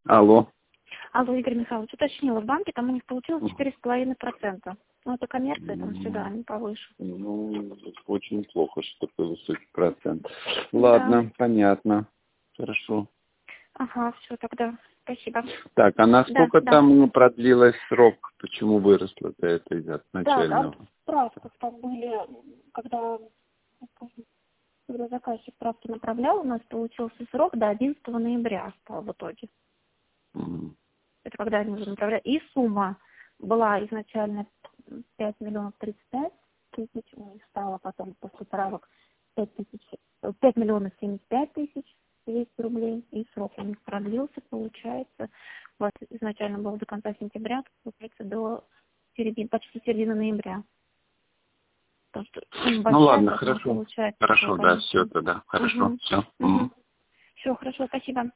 Алло. Алло, Игорь Михайлович, уточнила, в банке там у них получилось 4,5%. Ну, это коммерция, там всегда они повыше. Ну, очень плохо, что такой высокий процент. Ладно, Да. понятно. Хорошо. Ага, все, тогда спасибо. Так, а насколько Да. там продлилось срок? Почему выросло-то это из Да, начального? справки там были, когда заказчик справки направлял, у нас получился срок до 11 ноября стал в итоге. Мгм. Это когда они уже направляли. И сумма была изначально 5 миллионов 35 тысяч, у них стало потом после правок 5 миллионов 75 тысяч 200 рублей, и срок у них продлился, получается, вот изначально был до конца сентября, получается, до середины, почти середины ноября. Потому что сумма Ну большая, ладно, поэтому хорошо. получается, Хорошо, да, все конечно. тогда. Хорошо, все. Все, хорошо, спасибо.